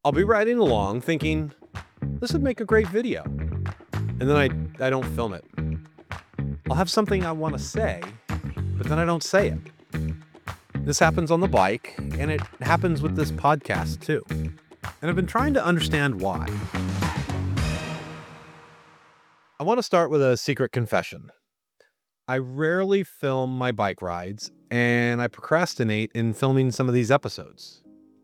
I'll be riding along thinking, this would make a great video. And then I don't film it. I'll have something I want to say, but then I don't say it. This happens on the bike, and it happens with this podcast too. And I've been trying to understand why. I want to start with a secret confession. I rarely film my bike rides, and I procrastinate in filming some of these episodes.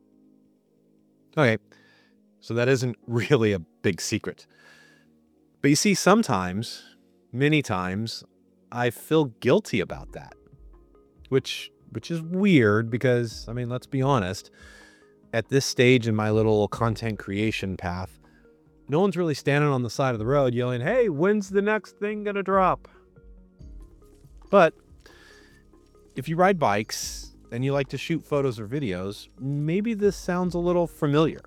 Okay, so that isn't really a big secret. But you see, sometimes, many times, I feel guilty about that. Which is weird because, let's be honest, at this stage in my little content creation path, no one's really standing on the side of the road yelling, hey, when's the next thing gonna drop? But if you ride bikes and you like to shoot photos or videos, maybe this sounds a little familiar.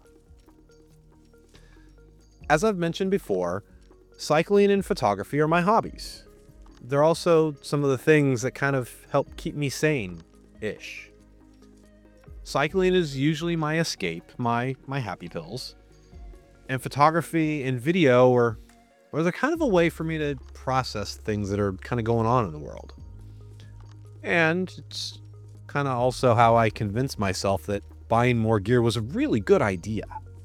As I've mentioned before, cycling and photography are my hobbies. They're also some of the things that kind of help keep me sane-ish. Cycling is usually my escape, my happy pills. And photography and video are they're kind of a way for me to process things that are kind of going on in the world. And it's kind of also how I convinced myself that buying more gear was a really good idea.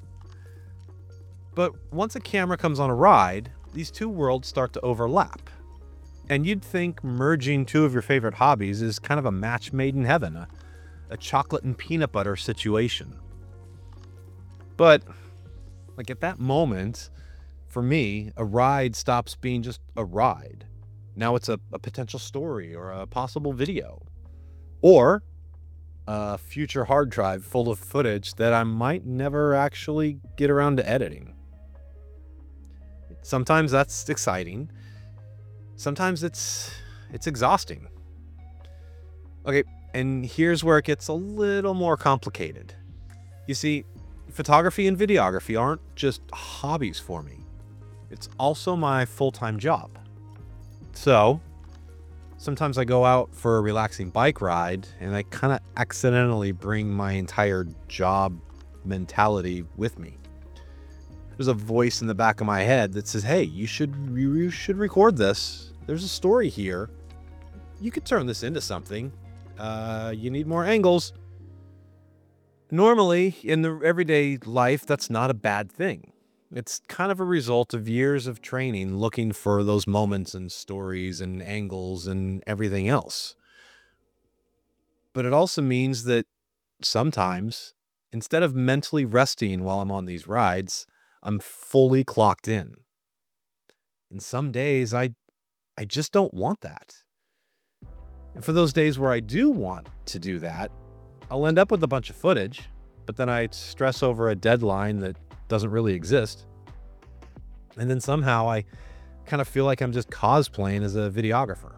But once a camera comes on a ride, these two worlds start to overlap. And you'd think merging two of your favorite hobbies is kind of a match made in heaven, a chocolate and peanut butter situation. But at that moment, for me, a ride stops being just a ride. Now it's a potential story or a possible video. Or a future hard drive full of footage that I might never actually get around to editing. Sometimes that's exciting. Sometimes it's exhausting. Okay, and here's where it gets a little more complicated. You see, photography and videography aren't just hobbies for me. It's also my full-time job. So, sometimes I go out for a relaxing bike ride and I kind of accidentally bring my entire job mentality with me. There's a voice in the back of my head that says, hey, you should record this. There's a story here. You could turn this into something. You need more angles. Normally, in the everyday life, that's not a bad thing. It's kind of a result of years of training looking for those moments and stories and angles and everything else. But it also means that sometimes, instead of mentally resting while I'm on these rides, I'm fully clocked in. And some days I just don't want that. And for those days where I do want to do that, I'll end up with a bunch of footage, but then I stress over a deadline that doesn't really exist. And then somehow I kind of feel like I'm just cosplaying as a videographer.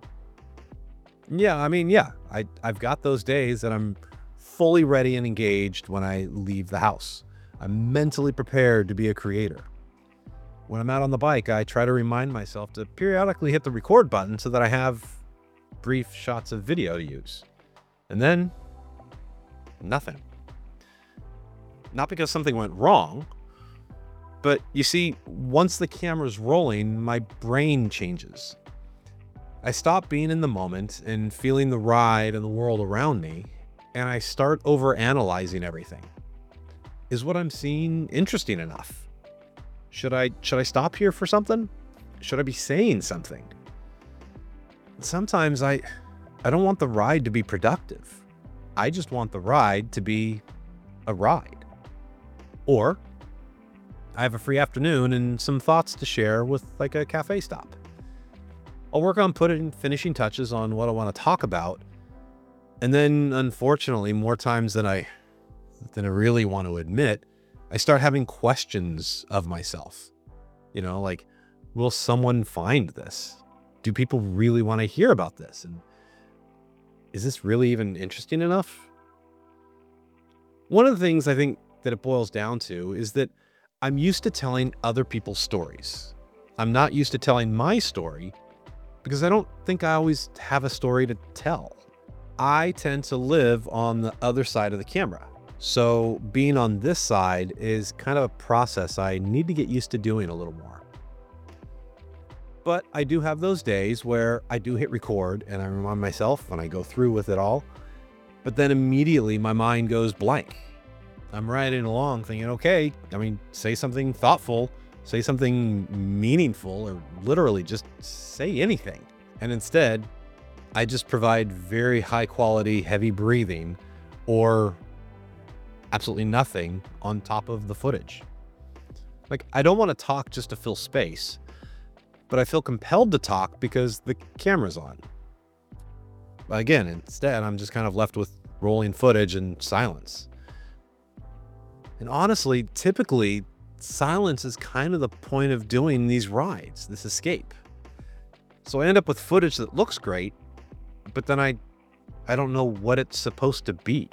I've got those days that I'm fully ready and engaged when I leave the house. I'm mentally prepared to be a creator. When I'm out on the bike, I try to remind myself to periodically hit the record button so that I have brief shots of video to use. And then, nothing. Not because something went wrong, but you see, once the camera's rolling, my brain changes. I stop being in the moment and feeling the ride and the world around me, and I start overanalyzing everything. Is what I'm seeing interesting enough? Should I stop here for something? Should I be saying something? Sometimes I don't want the ride to be productive. I just want the ride to be a ride. Or I have a free afternoon and some thoughts to share with a cafe stop. I'll work on putting finishing touches on what I want to talk about. And then, unfortunately, more times than I really want to admit, I start having questions of myself. Will someone find this? Do people really want to hear about this? And is this really even interesting enough? One of the things I think that it boils down to is that I'm used to telling other people's stories. I'm not used to telling my story because I don't think I always have a story to tell. I tend to live on the other side of the camera. So being on this side is kind of a process I need to get used to doing a little more. But I do have those days where I do hit record and I remind myself and I go through with it all. But then immediately my mind goes blank. I'm riding along thinking, okay, say something thoughtful, say something meaningful, or literally just say anything. And instead, I just provide very high quality, heavy breathing or absolutely nothing on top of the footage. Like, I don't want to talk just to fill space, but I feel compelled to talk because the camera's on. But again, instead, I'm just kind of left with rolling footage and silence. And honestly, typically, silence is kind of the point of doing these rides, this escape. So I end up with footage that looks great, but then I don't know what it's supposed to be.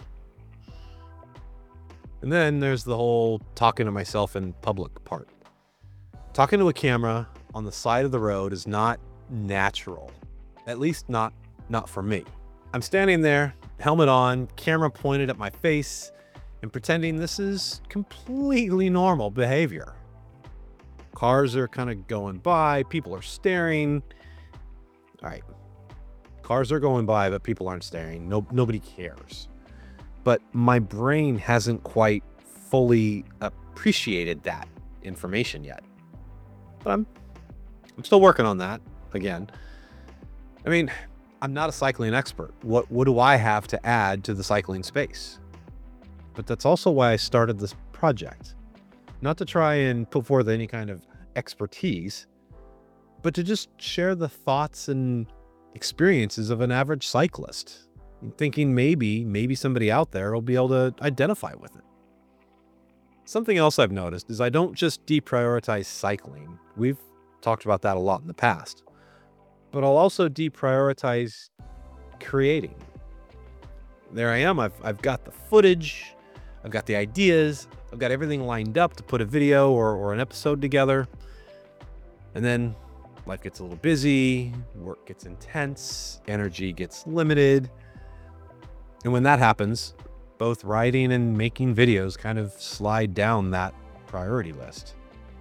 And then there's the whole talking to myself in public part. Talking to a camera on the side of the road is not natural, at least not for me. I'm standing there, helmet on, camera pointed at my face, and pretending this is completely normal behavior. Cars are kind of going by, people are staring. All right, cars are going by, but people aren't staring. Nobody cares. But my brain hasn't quite fully appreciated that information yet. But I'm still working on that again. I'm not a cycling expert. What do I have to add to the cycling space? But that's also why I started this project. Not to try and put forth any kind of expertise, but to just share the thoughts and experiences of an average cyclist. Thinking maybe somebody out there will be able to identify with it. Something else I've noticed is I don't just deprioritize cycling. We've talked about that a lot in the past. But I'll also deprioritize creating. There I am. I've got the footage. I've got the ideas. I've got everything lined up to put a video or an episode together. And then life gets a little busy, work gets intense, energy gets limited. And when that happens, both writing and making videos kind of slide down that priority list.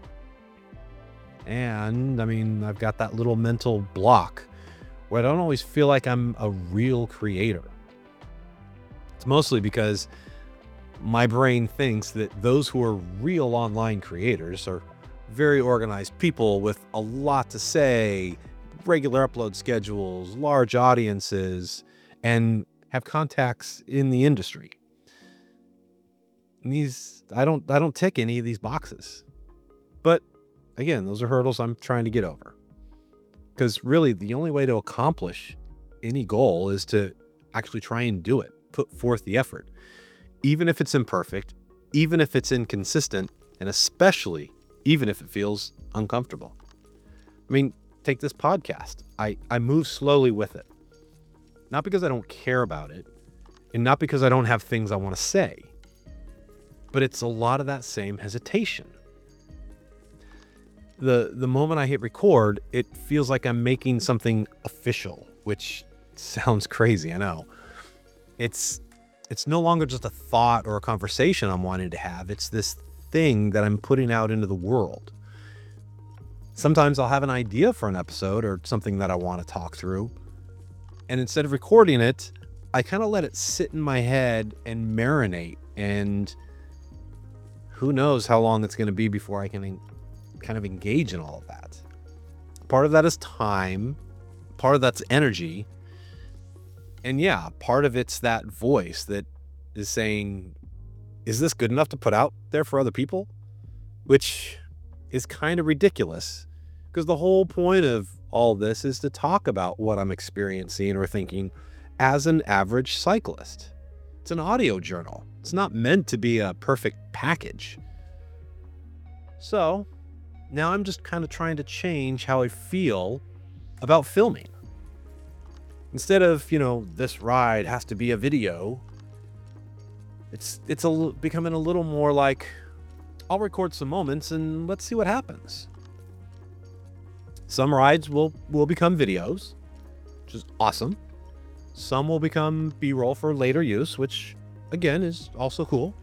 And I've got that little mental block where I don't always feel like I'm a real creator. It's mostly because my brain thinks that those who are real online creators are very organized people with a lot to say, regular upload schedules, large audiences, and have contacts in the industry. And I don't tick any of these boxes. But again, those are hurdles I'm trying to get over. Because really, the only way to accomplish any goal is to actually try and do it, put forth the effort. Even if it's imperfect, even if it's inconsistent, and especially even if it feels uncomfortable. Take this podcast. I move slowly with it. Not because I don't care about it, and not because I don't have things I want to say, but it's a lot of that same hesitation. The moment I hit record, it feels like I'm making something official, which sounds crazy, I know. It's no longer just a thought or a conversation I'm wanting to have. It's this thing that I'm putting out into the world. Sometimes I'll have an idea for an episode or something that I want to talk through. And instead of recording it, I kind of let it sit in my head and marinate. And who knows how long it's going to be before I can kind of engage in all of that. Part of that is time. Part of that's energy. And yeah, part of it's that voice that is saying, is this good enough to put out there for other people? Which is kind of ridiculous, because the whole point of all this is to talk about what I'm experiencing or thinking as an average cyclist. It's an audio journal. It's not meant to be a perfect package. So now I'm just kind of trying to change how I feel about filming. Instead of, this ride has to be a video, it's becoming a little more like, I'll record some moments and let's see what happens. Some rides will become videos, which is awesome. Some will become B-roll for later use, which again is also cool.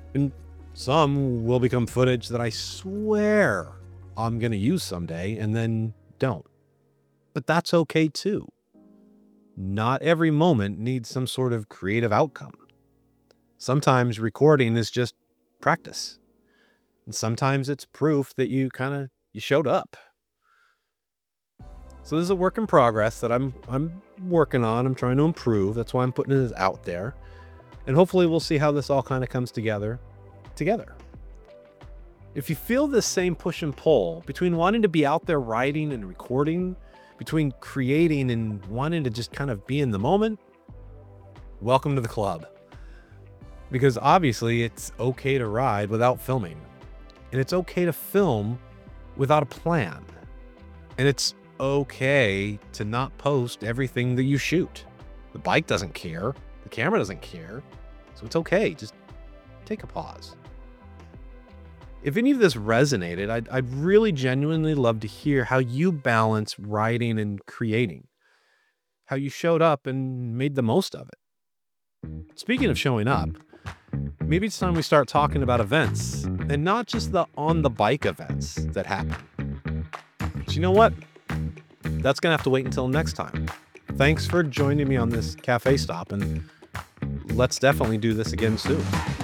And some will become footage that I swear I'm going to use someday and then don't. But that's okay too. Not every moment needs some sort of creative outcome. Sometimes recording is just practice. And sometimes it's proof that you showed up. So this is a work in progress that I'm working on. I'm trying to improve. That's why I'm putting it out there. And hopefully we'll see how this all kind of comes together. If you feel this same push and pull between wanting to be out there writing and recording, between creating and wanting to just kind of be in the moment, welcome to the club. Because obviously it's okay to ride without filming. And it's okay to film without a plan. And it's okay to not post everything that you shoot. The bike doesn't care. The camera doesn't care. So it's okay. Just take a pause. If any of this resonated, I'd really genuinely love to hear how you balance writing and creating, how you showed up and made the most of it. Speaking of showing up, maybe it's time we start talking about events and not just the on-the-bike events that happen. But you know what? That's going to have to wait until next time. Thanks for joining me on this cafe stop, and let's definitely do this again soon.